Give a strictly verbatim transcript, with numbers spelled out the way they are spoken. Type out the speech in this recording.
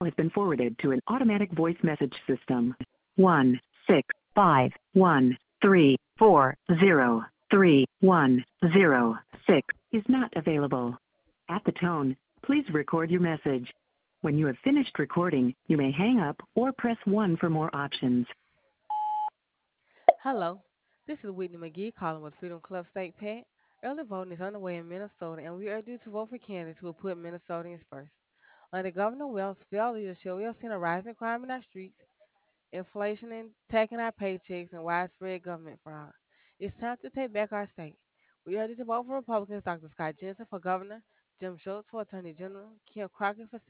has been forwarded to an automatic voice message system. One six five one three four zero three one zero six is not available. At the tone, please record your message. When you have finished recording, you may hang up or press one for more options. Hello, this is Whitney McGee calling with Freedom Club State Pat. Early voting is underway in Minnesota, and we urge you to vote for candidates who will put Minnesotans first. Under Governor Wells' failed leadership, we have seen a rise in crime in our streets, inflation in taking our paychecks, and widespread government fraud. It's time to take back our state. We urge you to vote for Republicans Doctor Scott Jensen for governor, Jim Schultz for attorney general, Kim Crockett for